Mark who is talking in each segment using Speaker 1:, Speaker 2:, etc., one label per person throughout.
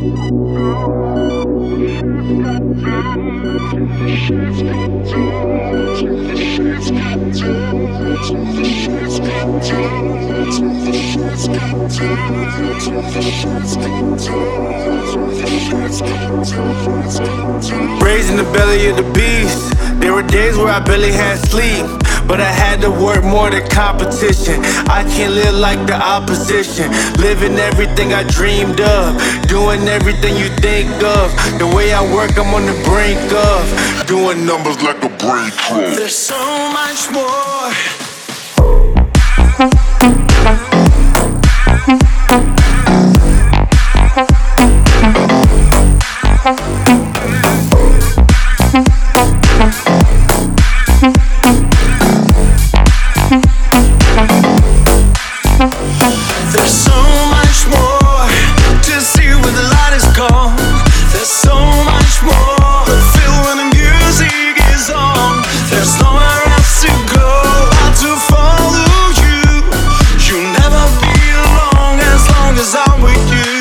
Speaker 1: Raised in the belly of the beast, there were days where I barely had sleep, but I had to work more than competition. I can't live like the opposition, living everything I dreamed of, doing everything you think of. The way I work, I'm on the brink of doing numbers like a breakthrough. There's so much more. There's so much more to see where the light is gone. There's so much more to feel when the music is on. There's nowhere else to go, how to follow you. You'll never be alone as long as I'm with you.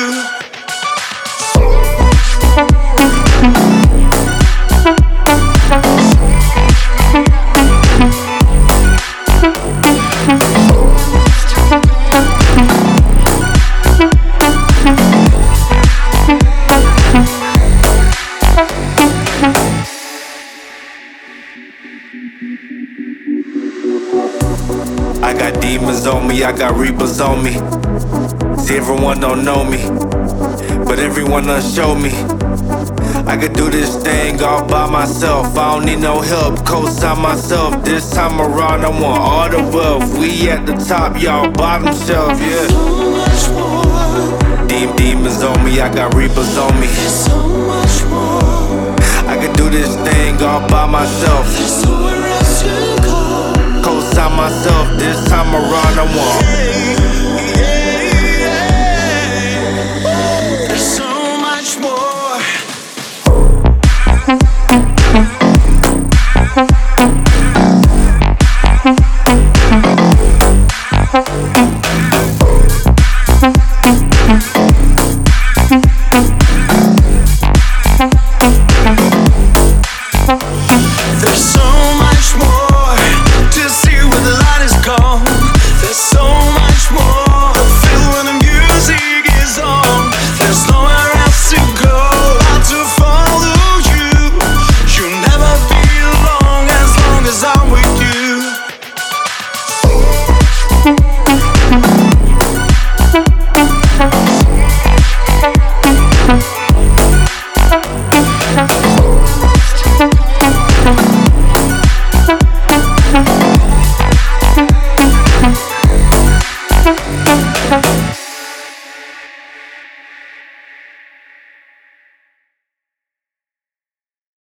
Speaker 1: I got demons on me, I got reapers on me. See, everyone don't know me, but everyone done show me I could do this thing all by myself. I don't need no help, co-sign myself. This time around I want all the wealth. We at the top, y'all bottom shelf, yeah.
Speaker 2: So much more.
Speaker 1: Demons on me, I got reapers on me.
Speaker 2: So much more.
Speaker 1: I could do this thing all by myself.
Speaker 2: There's nowhere else to go.
Speaker 1: Co-sign myself, this time around I want